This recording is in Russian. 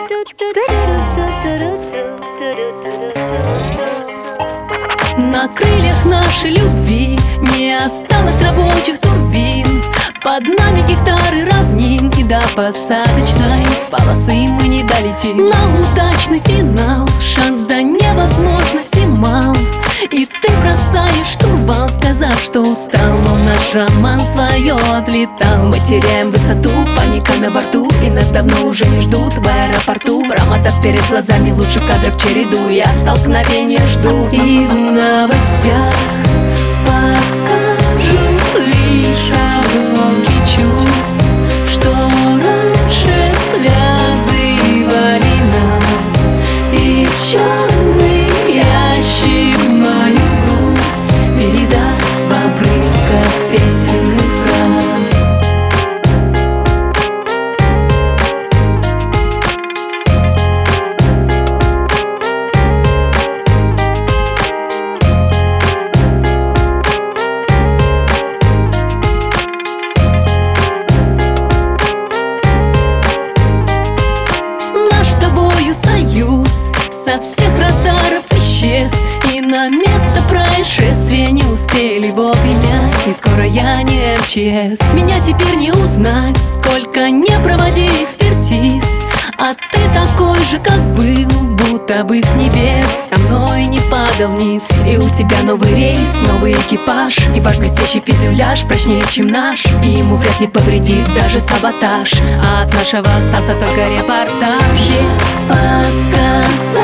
На крыльях нашей любви не осталось рабочих турбин. Под нами гектары равнин, и до посадочной полосы мы не долетим. На удачный финал шанс до невозможности мал. И ты бросаешь штурвал, сказав, что устал, но наш роман свое отлетал. Мы теряем высоту, паника на борту, и нас давно уже не ждут в аэропорту. Промотав перед глазами лучших кадров череду, я столкновения жду. И в новостях покажут лишь обломки чувств, что раньше связывали нас. И черный ящик мою грусть передаст в обрывках песенных фраз. Наш с тобою союз со всех радаров исчез, и на место происшествия не успели вовремя. И скоро я не МЧС. Меня теперь не узнать, сколько не проводи экспертиз. А ты такой же, как был, будто бы с небес со мной не падал вниз. И у тебя новый рейс, новый экипаж, и ваш блестящий фюзеляж прочнее, чем наш, и ему вряд ли повредит даже саботаж. А от нашего остался только репортаж. Где показать